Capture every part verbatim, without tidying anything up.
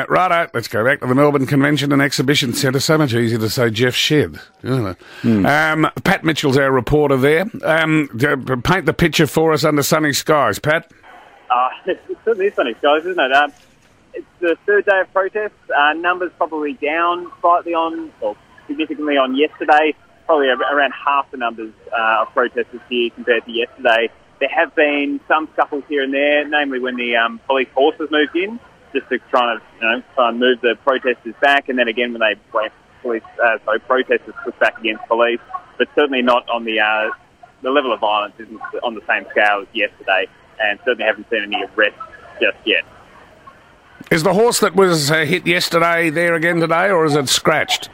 righto, let's go back to the Melbourne Convention and Exhibition Centre. So much easier to say Jeff Shedd, isn't it? Mm. Um, Pat Mitchell's our reporter there. Um, paint the picture for us under sunny skies, Pat. Uh, it certainly is sunny skies, isn't it? Um, it's the third day of protests. Uh, numbers probably down slightly on, or significantly on yesterday. Probably around half the numbers uh, of protesters here compared to yesterday. There have been some scuffles here and there, namely when the um, police forces moved in, just to try and, you know, try and move the protesters back, and then again when they when police, uh, sorry, protesters push back against police, but certainly not on the uh, the level of violence isn't on the same scale as yesterday, and certainly haven't seen any arrests just yet. Is the horse that was uh, hit yesterday there again today, or is it scratched?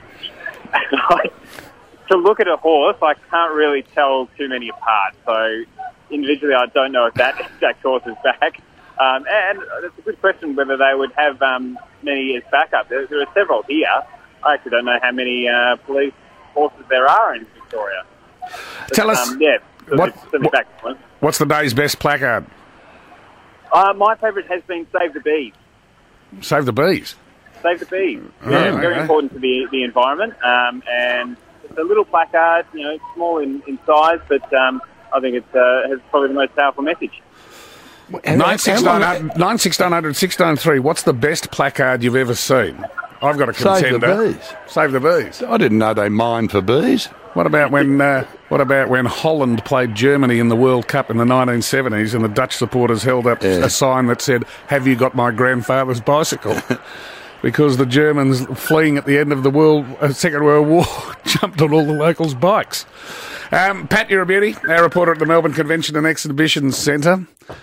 To look at a horse, I can't really tell too many apart. So individually, I don't know if that exact horse is back. Um, and it's a good question whether they would have um, many as backup. There, there are several here. I actually don't know how many uh, police horses there are in Victoria. But, tell us, um, yeah, so what, what, back what's the day's best placard? Uh, my favourite has been Save the Bees. Save the bees? Save the bees. Oh, yeah, okay. Very important to the, the environment. Um, and it's a little placard, you know, small in, in size, but um, I think it uh, has probably the most powerful message. nine six nine hundred, six nine three, what's the best placard you've ever seen? I've got a contender. Save the bees. Save the bees. I didn't know they mined for bees. What about when uh, What about when Holland played Germany in the World Cup in the nineteen seventies and the Dutch supporters held up yeah. a sign that said, "Have you got my grandfather's bicycle?" Because the Germans fleeing at the end of the World uh, Second World War jumped on all the locals' bikes. Um, Pat, you're a beauty. Our reporter at the Melbourne Convention and Exhibition Centre.